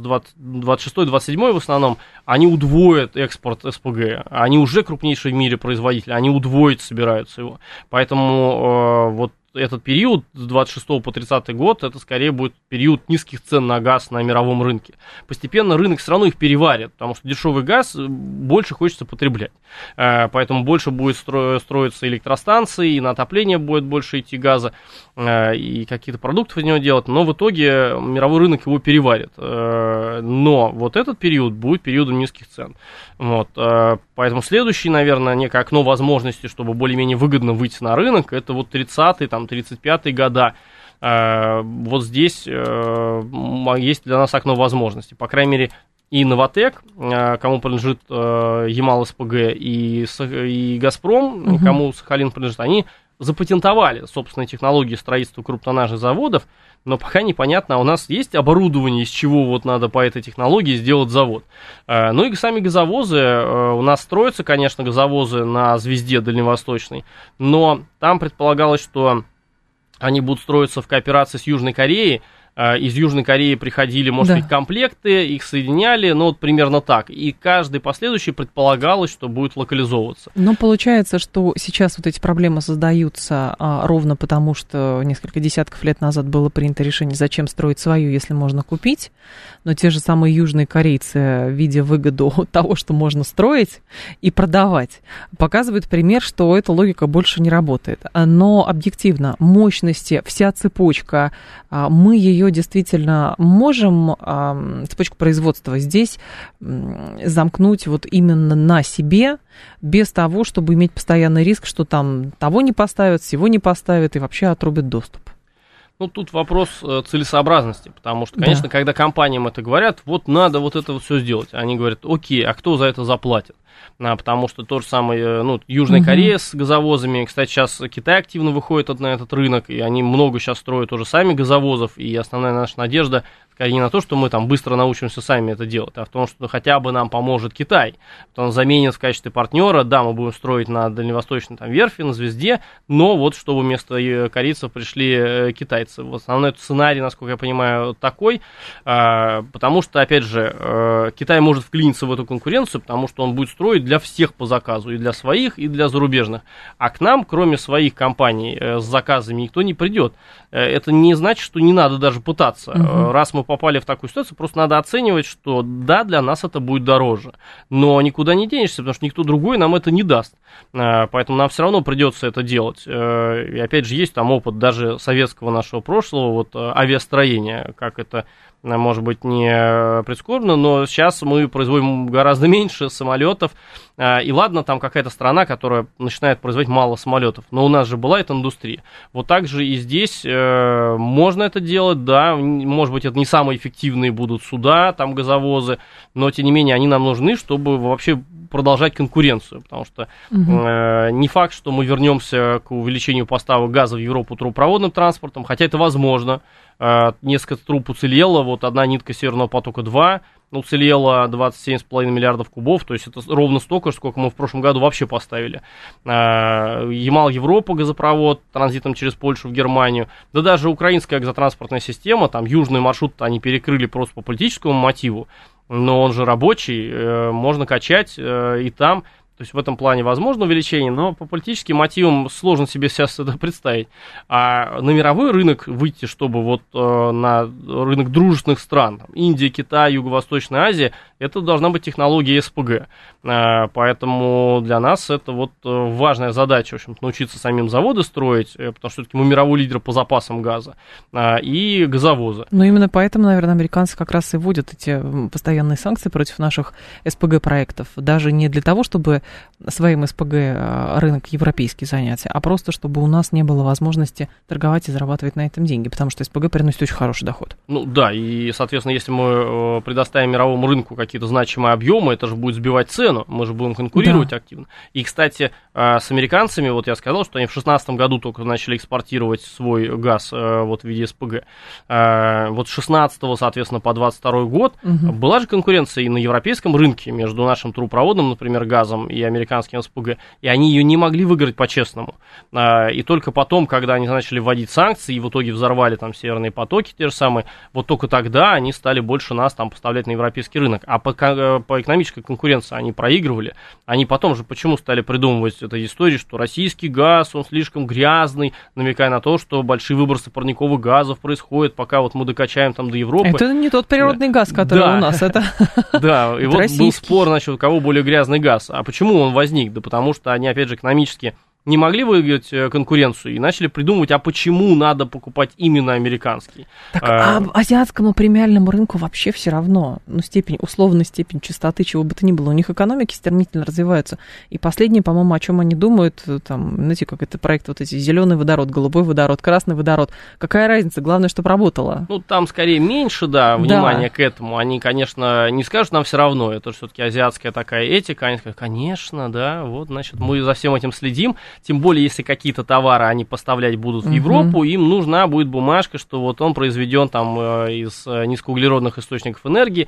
26-27 в основном, они удвоят экспорт СПГ. Они уже крупнейшие в мире построители, они удвоить собираются его. Поэтому вот этот период с 26 по 30 год, это скорее будет период низких цен на газ на мировом рынке. Постепенно рынок все равно их переварит, потому что дешевый газ больше хочется потреблять. Поэтому больше будет строиться электростанции, и на отопление будет больше идти газа, и какие-то продукты из него делать, но в итоге мировой рынок его переварит. Но вот этот период будет периодом низких цен. Вот. Поэтому следующий, наверное, некое окно возможностей, чтобы более-менее выгодно выйти на рынок, это вот 30-й, там, 35-е года. Вот здесь есть для нас окно возможностей. По крайней мере, и Новатэк, кому принадлежит Ямал-СПГ, и Газпром, кому Сахалин принадлежит, они запатентовали собственные технологии строительства крупнотоннажных заводов, но пока непонятно, у нас есть оборудование, из чего вот надо по этой технологии сделать завод. Ну и сами газовозы, у нас строятся, конечно, газовозы на «Звезде» дальневосточной, но там предполагалось, что они будут строиться в кооперации с Южной Кореей. Из Южной Кореи приходили, может быть, комплекты, их соединяли, ну, вот примерно так. И каждый последующий предполагалось, что будет локализовываться. Но получается, что сейчас вот эти проблемы создаются ровно потому, что несколько десятков лет назад было принято решение, зачем строить свою, если можно купить. Но те же самые южные корейцы, видя выгоду от того, что можно строить и продавать, показывают пример, что эта логика больше не работает. Но объективно, мощности, вся цепочка, мы ее действительно можем, цепочку производства здесь замкнуть вот именно на себе, без того, чтобы иметь постоянный риск, что там того не поставят, всего не поставят и вообще отрубят доступ. Ну, тут вопрос целесообразности, потому что, конечно, когда компаниям это говорят, вот надо вот это вот все сделать, они говорят, окей, а кто за это заплатит? Потому что то же самое, ну, Южная Корея с газовозами, кстати, сейчас Китай активно выходит на этот рынок, и они много сейчас строят уже сами газовозов, и основная наша надежда, скорее не на то, что мы там быстро научимся сами это делать, а в том, что хотя бы нам поможет Китай, что он заменит в качестве партнера, да, мы будем строить на дальневосточной там верфи, на «Звезде», но вот чтобы вместо корейцев пришли китайцы. Вот основной сценарий, насколько я понимаю, такой, потому что, опять же, Китай может вклиниться в эту конкуренцию, потому что он будет строить строить для всех по заказу, и для своих, и для зарубежных. А к нам, кроме своих компаний с заказами, никто не придет. Это не значит, что не надо даже пытаться. Раз мы попали в такую ситуацию, просто надо оценивать, что да, для нас это будет дороже. Но никуда не денешься, потому что никто другой нам это не даст. Поэтому нам все равно придется это делать. И опять же, есть там опыт даже советского нашего прошлого, вот авиастроения, как это, может быть, не прискорбно, но сейчас мы производим гораздо меньше самолетов. И ладно, там какая-то страна, которая начинает производить мало самолетов, но у нас же была эта индустрия. Вот так же и здесь можно это делать, да, может быть, это не самые эффективные будут суда, там газовозы, но тем не менее они нам нужны, чтобы вообще продолжать конкуренцию, потому что не факт, что мы вернемся к увеличению поставок газа в Европу трубопроводным транспортом, хотя это возможно. Несколько труб уцелело, вот одна нитка Северного потока-2 уцелела 27,5 миллиардов кубов, то есть это ровно столько, сколько мы в прошлом году вообще поставили. Ямал-Европа газопровод транзитом через Польшу в Германию, да даже украинская газотранспортная система, там южный маршрут они перекрыли просто по политическому мотиву, но он же рабочий, можно качать и там. То есть в этом плане возможно увеличение, но по политическим мотивам сложно себе сейчас это представить. А на мировой рынок выйти, чтобы вот на рынок дружественных стран, там, Индия, Китай, Юго-Восточная Азия, это должна быть технология СПГ. Поэтому для нас это вот важная задача, в общем, научиться самим заводы строить, потому что все-таки мы мировой лидер по запасам газа и газовозы. Ну, именно поэтому, наверное, американцы как раз и вводят эти постоянные санкции против наших СПГ-проектов. Даже не для того, чтобы своим СПГ рынок европейский занять, а просто чтобы у нас не было возможности торговать и зарабатывать на этом деньги, потому что СПГ приносит очень хороший доход. Ну да, и, соответственно, если мы предоставим мировому рынку какие-то значимые объемы, это же будет сбивать цену, мы же будем конкурировать активно. И, кстати, с американцами, вот я сказал, что они в 2016 году только начали экспортировать свой газ вот в виде СПГ. Вот с 16, соответственно, по 22 год была же конкуренция и на европейском рынке между нашим трубопроводным, например, газом и американским СПГ, и они ее не могли выиграть по-честному. И только потом, когда они начали вводить санкции и в итоге взорвали там северные потоки те же самые, вот только тогда они стали больше нас там поставлять на европейский рынок. А по экономической конкуренции они проигрывали. Они потом же почему стали придумывать эту историю, что российский газ, он слишком грязный, намекая на то, что большие выбросы парниковых газов происходят, пока вот мы докачаем там до Европы. Это не тот природный газ, который у нас, это да, и вот был спор, значит, у кого более грязный газ. А почему он возник? Да потому что они, опять же, экономически не могли выиграть конкуренцию и начали придумывать, а почему надо покупать именно американский. Так, а азиатскому премиальному рынку вообще все равно, ну, условная степень чистоты, чего бы то ни было. У них экономики стремительно развиваются. И последнее, по-моему, о чем они думают, там, знаете, как это проект, вот эти зеленый водород, голубой водород, красный водород. Какая разница? Главное, чтобы работало. Ну, там скорее меньше, да, внимания к этому. Они, конечно, не скажут нам все равно. Это все-таки азиатская такая этика. Они скажут, конечно, да, вот, значит, мы за всем этим следим. Тем более, если какие-то товары они поставлять будут в Европу, им нужна будет бумажка, что вот он произведен там из низкоуглеродных источников энергии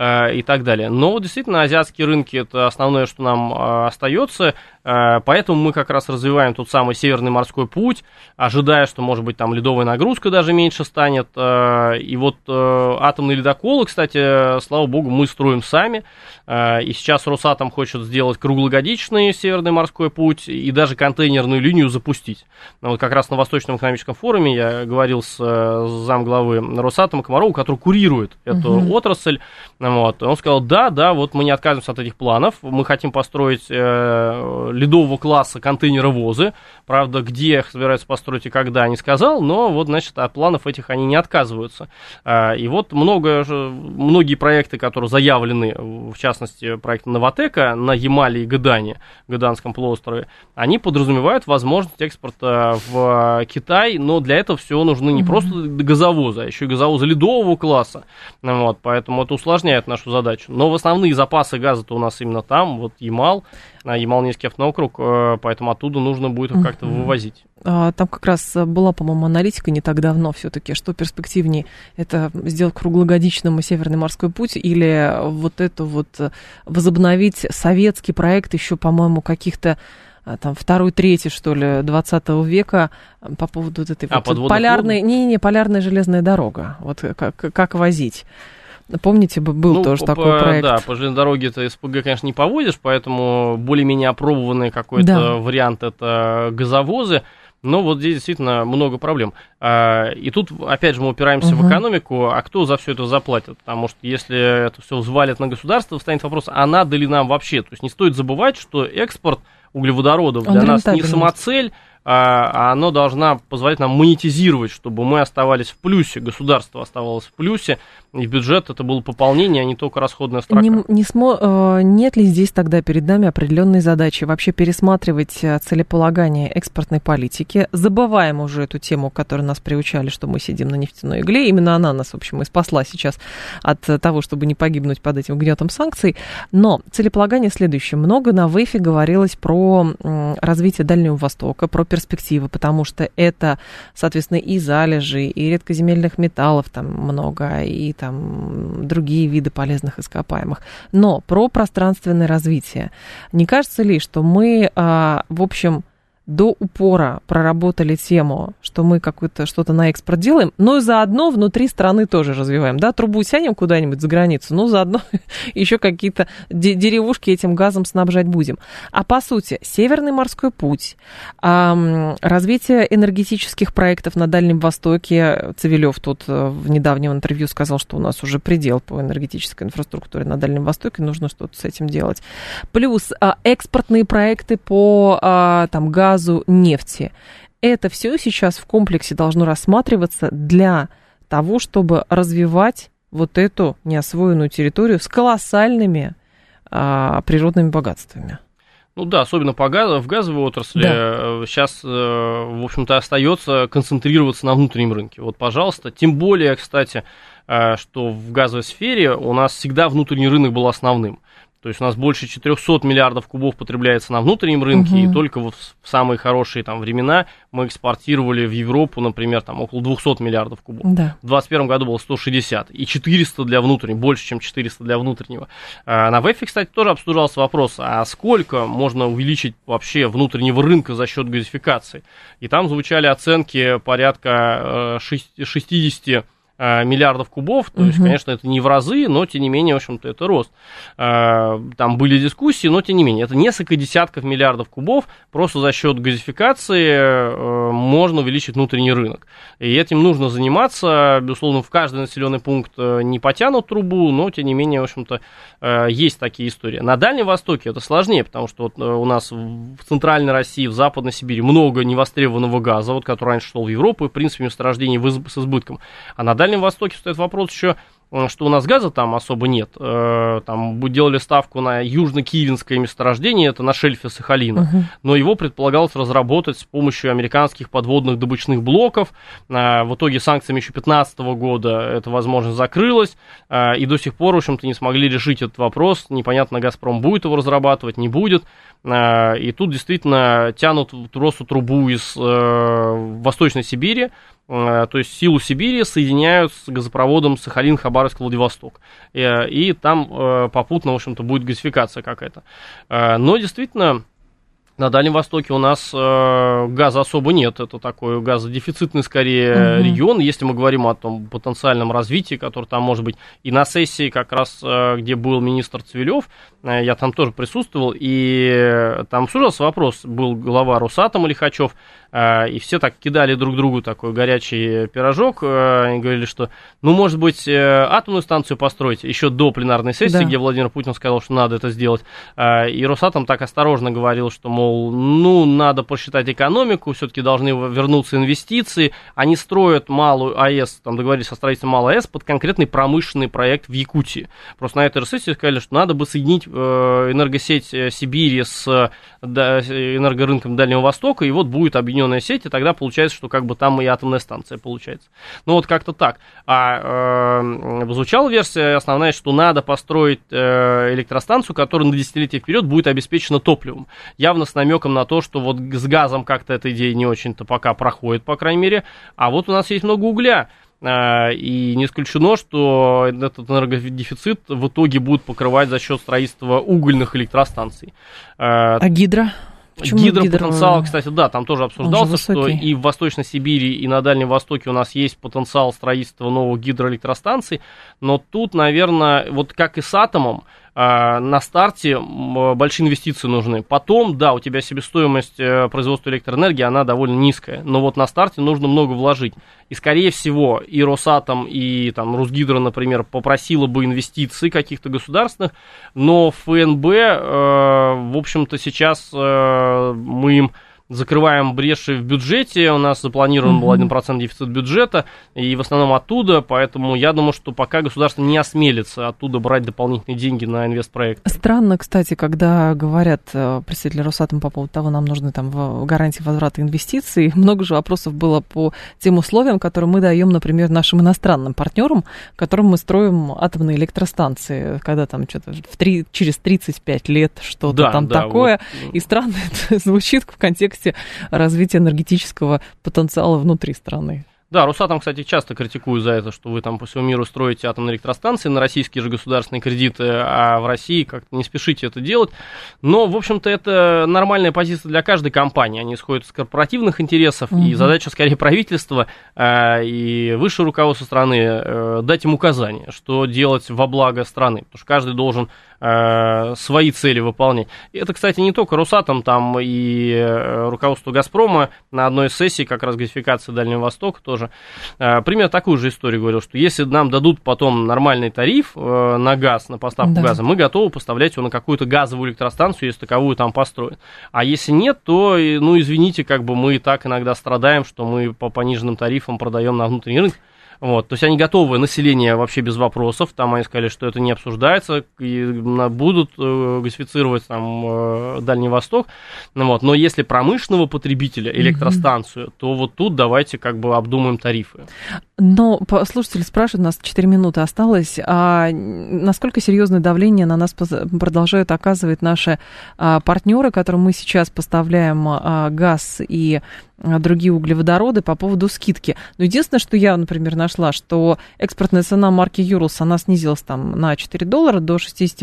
и так далее. Но вот действительно азиатские рынки это основное, что нам остается. Поэтому мы как раз развиваем тот самый Северный морской путь, ожидая, что, может быть, там ледовая нагрузка даже меньше станет. И вот атомные ледоколы, кстати, слава богу, мы строим сами. И сейчас Росатом хочет сделать круглогодичный Северный морской путь и даже контейнерную линию запустить. Вот как раз на Восточном экономическом форуме я говорил с замглавы Росатома Комаровым, который курирует эту отрасль. Вот. Он сказал, да, вот мы не отказываемся от этих планов, мы хотим построить ледового класса контейнеровозы. Правда, где их собираются построить и когда, не сказал, но вот, значит, от планов этих они не отказываются. И вот многие проекты, которые заявлены, в частности, проект Новотека на Ямале и Гадане, Гаданском полуострове, они подразумевают возможность экспорта в Китай, но для этого все нужны не просто газовозы, а еще и газовозы ледового класса. Вот, поэтому это усложняет нашу задачу. Но основные запасы газа-то у нас именно там, вот Ямал, Ямал-Ненецкий автоокруг, поэтому оттуда нужно будет их как-то вывозить. Там как раз была, по-моему, аналитика не так давно все-таки, что перспективнее, это сделать круглогодичным Северный морской путь или вот это вот возобновить советский проект еще, по-моему, каких-то там второй, третий, что ли, 20 века по поводу вот этой вот полярной, полярная железная дорога, вот как возить. Помните, был тоже такой проект. Да, по железной дороге это СПГ, конечно, не поводишь, поэтому более-менее опробованный какой-то вариант это газовозы. Но вот здесь действительно много проблем. И тут, опять же, мы упираемся в экономику, а кто за все это заплатит? Потому что если это все взвалит на государство, встанет вопрос, а надо ли нам вообще? То есть не стоит забывать, что экспорт углеводородов для нас не самоцель, а оно должна позволять нам монетизировать, чтобы мы оставались в плюсе, государство оставалось в плюсе, и бюджет это было пополнение, а не только расходная строка. Нет ли здесь тогда перед нами определенной задачи вообще пересматривать целеполагание экспортной политики? Забываем уже эту тему, к которой нас приучали, что мы сидим на нефтяной игле. Именно она нас, в общем, и спасла сейчас от того, чтобы не погибнуть под этим гнетом санкций. Но целеполагание следующее. Много на ВЭФе говорилось про развитие Дальнего Востока, про перспективы, потому что это, соответственно, и залежи, и редкоземельных металлов там много, и там другие виды полезных ископаемых. Но про пространственное развитие. Не кажется ли, что мы, в общем, до упора проработали тему, что мы что-то на экспорт делаем, но и заодно внутри страны тоже развиваем, да, трубу тянем куда-нибудь за границу, ну, заодно еще какие-то деревушки этим газом снабжать будем. А по сути, Северный морской путь, развитие энергетических проектов на Дальнем Востоке, Цивилев тут в недавнем интервью сказал, что у нас уже предел по энергетической инфраструктуре на Дальнем Востоке, нужно что-то с этим делать. Плюс экспортные проекты по газу, нефти. Это все сейчас в комплексе должно рассматриваться для того, чтобы развивать вот эту неосвоенную территорию с колоссальными природными богатствами. Ну да, особенно в газовой отрасли сейчас, в общем-то, остается концентрироваться на внутреннем рынке. Вот, пожалуйста, тем более, кстати, что в газовой сфере у нас всегда внутренний рынок был основным. То есть у нас больше 400 миллиардов кубов потребляется на внутреннем рынке, и только в самые хорошие там времена мы экспортировали в Европу, например, там около 200 миллиардов кубов. Да. В 2021 году было 160, и 400 для внутреннего, больше, чем 400 для внутреннего. На ВЭФе, кстати, тоже обсуждался вопрос, а сколько можно увеличить вообще внутреннего рынка за счет газификации? И там звучали оценки порядка 60 миллиардов кубов, то есть, конечно, это не в разы, но, тем не менее, в общем-то, это рост. Там были дискуссии, но, тем не менее, это несколько десятков миллиардов кубов, просто за счет газификации можно увеличить внутренний рынок. И этим нужно заниматься, безусловно, в каждый населенный пункт не потянут трубу, но, тем не менее, в общем-то, есть такие истории. На Дальнем Востоке это сложнее, потому что вот у нас в Центральной России, в Западной Сибири много невостребованного газа, вот, который раньше шел в Европу, и, в принципе, месторождений с избытком. А на Дальнем Востоке стоит вопрос еще, что у нас газа там особо нет. Там делали ставку на южно-киевинское месторождение, это на шельфе Сахалина. Но его предполагалось разработать с помощью американских подводных добычных блоков. В итоге санкциями еще 2015 года эта возможность закрылась. И до сих пор, в общем-то, не смогли решить этот вопрос. Непонятно, «Газпром» будет его разрабатывать, не будет. И тут действительно тянут просто трубу из Восточной Сибири. То есть силу Сибири соединяют с газопроводом Сахалин-Хабаровск-Владивосток. И там попутно, в общем-то, будет газификация какая-то. Но действительно, на Дальнем Востоке у нас газа особо нет. Это такой газодефицитный, скорее, регион. Если мы говорим о том потенциальном развитии, которое там может быть. И на сессии, как раз, где был министр Цивилев, я там тоже присутствовал, и там обсуждался вопрос, был глава Росатома Лихачев, и все так кидали друг другу такой горячий пирожок, и говорили, что, ну, может быть, атомную станцию построить еще до пленарной сессии, где Владимир Путин сказал, что надо это сделать. И Росатом так осторожно говорил, что, мол, ну, надо посчитать экономику, все-таки должны вернуться инвестиции. Они строят малую АЭС, там договорились о строительстве малой АЭС под конкретный промышленный проект в Якутии. Просто на этой сессии сказали, что надо бы соединить энергосеть Сибири с энергорынком Дальнего Востока, и вот будет объединенная сеть, и тогда получается, что как бы там и атомная станция получается. Ну вот как-то так. Звучала версия основная, что надо построить электростанцию, которая на десятилетия вперед будет обеспечена топливом. Явно с намеком на то, что вот с газом как-то эта идея не очень-то пока проходит, по крайней мере. А вот у нас есть много угля. И не исключено, что этот энергодефицит в итоге будет покрывать за счет строительства угольных электростанций. А гидро? Гидропотенциал, кстати, да, там тоже обсуждался, что и в Восточной Сибири, и на Дальнем Востоке у нас есть потенциал строительства новых гидроэлектростанций, но тут, наверное, вот как и с атомом, на старте большие инвестиции нужны. Потом, да, у тебя себестоимость производства электроэнергии, она довольно низкая, но вот на старте нужно много вложить. И, скорее всего, и Росатом, и там Русгидро, например, попросила бы инвестиций каких-то государственных, но ФНБ, в общем-то, сейчас мы им закрываем бреши в бюджете, у нас запланирован был 1% дефицит бюджета, и в основном оттуда, поэтому я думаю, что пока государство не осмелится оттуда брать дополнительные деньги на инвестпроекты. Странно, кстати, когда говорят представители Росатома по поводу того, нам нужны там гарантии возврата инвестиций, много же вопросов было по тем условиям, которые мы даем, например, нашим иностранным партнерам, которым мы строим атомные электростанции, когда там что-то через 35 лет что-то такое, вот. И странно это звучит в контексте развития энергетического потенциала внутри страны. Да, Росатом, кстати, часто критикует за это, что вы там по всему миру строите атомные электростанции на российские же государственные кредиты, а в России как-то не спешите это делать. Но, в общем-то, это нормальная позиция для каждой компании. Они исходят из корпоративных интересов, и задача, скорее, правительства и высшего руководства страны дать им указания, что делать во благо страны, потому что каждый должен свои цели выполнять. И это, кстати, не только Росатом, там и руководство «Газпрома» на одной из сессий, как раз газификации Дальнего Востока тоже, примерно такую же историю говорил, что если нам дадут потом нормальный тариф на газ, на поставку газа, мы готовы поставлять его на какую-то газовую электростанцию, если таковую там построят. А если нет, то, ну, извините, как бы мы и так иногда страдаем, что мы по пониженным тарифам продаем на внутренний рынок. Вот, то есть они готовы, население вообще без вопросов, там они сказали, что это не обсуждается, и будут газифицировать там Дальний Восток, вот, но если промышленного потребителя электростанцию, то вот тут давайте как бы обдумаем тарифы. Но слушатели спрашивают, у нас 4 минуты осталось, а насколько серьезное давление на нас продолжают оказывать наши партнеры, которым мы сейчас поставляем газ и другие углеводороды по поводу скидки. Но единственное, что я, например, нашла, что экспортная цена марки Юрлс, она снизилась там на $4 до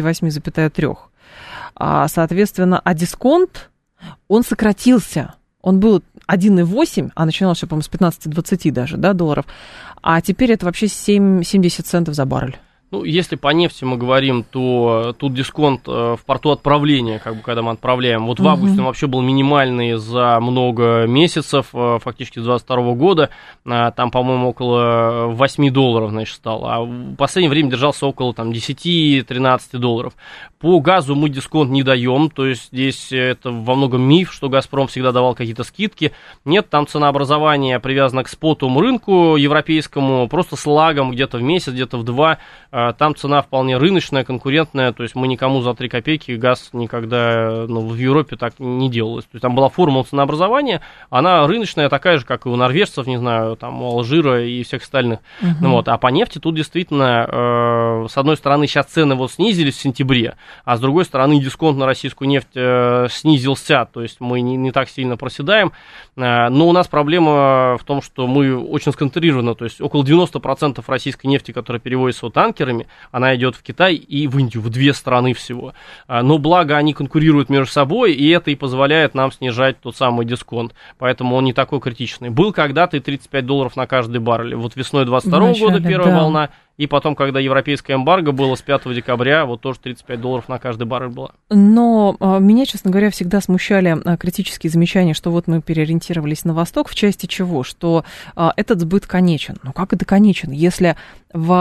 68,3. Соответственно, а дисконт, он сократился. Он был 1,8, а начиналось, по-моему, с 15-20 даже, да, долларов. А теперь это вообще 70 центов за баррель. Ну, если по нефти мы говорим, то тут дисконт в порту отправления, как бы, когда мы отправляем. Вот в августе он вообще был минимальный за много месяцев, фактически с 2022 года. Там, по-моему, около $8, значит, стало. А в последнее время держался около там, 10-13 $. По газу мы дисконт не даем, то есть здесь это во многом миф, что «Газпром» всегда давал какие-то скидки. Нет, там ценообразование привязано к спотовому рынку европейскому, просто с лагом где-то в месяц, где-то в 2. Там цена вполне рыночная, конкурентная, то есть мы никому за 3 копейки газ никогда в Европе так не делалось. То есть там была формула ценообразования, она рыночная, такая же, как и у норвежцев, не знаю, там у Алжира и всех остальных. Вот. А по нефти тут действительно, с одной стороны, сейчас цены вот снизились в сентябре, а с другой стороны, дисконт на российскую нефть снизился, то есть мы не так сильно проседаем. Но у нас проблема в том, что мы очень сконцентрированы, то есть около 90% российской нефти, которая перевозится вот танкерами, она идет в Китай и в Индию, в 2 страны всего. Но благо они конкурируют между собой, и это и позволяет нам снижать тот самый дисконт. Поэтому он не такой критичный. Был когда-то и $35 на каждый баррель. Вот весной 22 года первая волна. И потом, когда европейское эмбарго было с 5 декабря, вот тоже $35 на каждый баррель было. Но меня, честно говоря, всегда смущали критические замечания, что вот мы переориентировались на Восток, в части чего? Что этот сбыт конечен. Ну как это конечен? Если в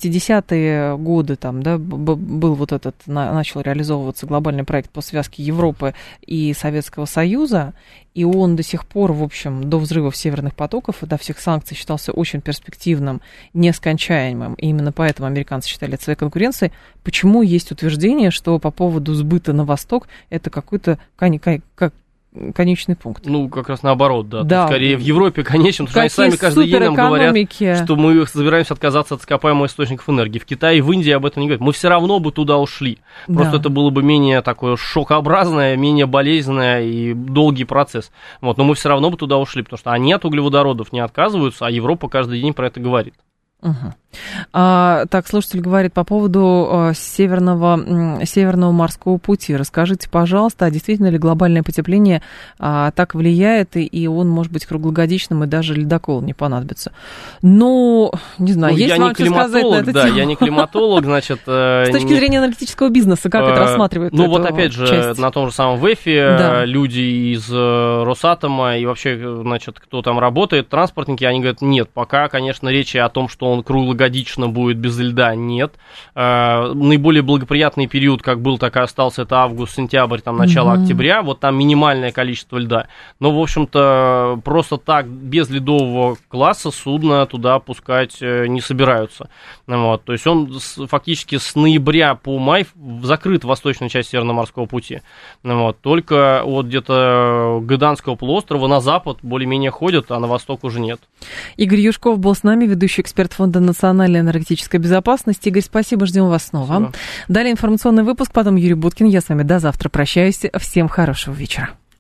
60-е годы там, да, был вот этот, начал реализовываться глобальный проект по связке Европы и Советского Союза, и он до сих пор, в общем, до взрывов северных потоков и до всех санкций считался очень перспективным, нескончаемым, и именно поэтому американцы считали это своей конкуренцией. Почему есть утверждение, что по поводу сбыта на Восток это какой-то конечный пункт? Ну, как раз наоборот, да. Тут скорее в Европе конечен, потому что они сами каждый день нам говорят, что мы собираемся отказаться от ископаемых источников энергии. В Китае и в Индии об этом не говорят. Мы все равно бы туда ушли. Просто это было бы менее такое шокообразное, менее болезненное и долгий процесс. Вот, но мы все равно бы туда ушли, потому что они от углеводородов не отказываются, а Европа каждый день про это говорит. Так, слушатель говорит по поводу Северного морского пути. Расскажите, пожалуйста, а действительно ли глобальное потепление так влияет, и он может быть круглогодичным, и даже ледокол не понадобится? Ну, не знаю, есть вам что сказать на эту тему? Я не климатолог, значит... С точки зрения аналитического бизнеса, как это рассматривают? Ну, вот опять же, на том же самом ВЭФе люди из Росатома и вообще, значит, кто там работает, транспортники, они говорят, нет, пока, конечно, речи о том, что он круглогодично будет без льда, нет. Наиболее благоприятный период, как был, так и остался, это август-сентябрь, там, начало октября, вот там минимальное количество льда. Но, в общем-то, просто так, без ледового класса судно туда пускать не собираются. Вот. То есть он фактически с ноября по май закрыт в восточной части Северного морского пути. Вот. Только вот где-то Гыданского полуострова на запад более-менее ходят, а на восток уже нет. Игорь Юшков был с нами, ведущий эксперт Фонда национальной энергетической безопасности. Игорь, спасибо, ждем вас снова. Спасибо. Далее информационный выпуск, потом Юрий Буткин. Я с вами до завтра прощаюсь. Всем хорошего вечера.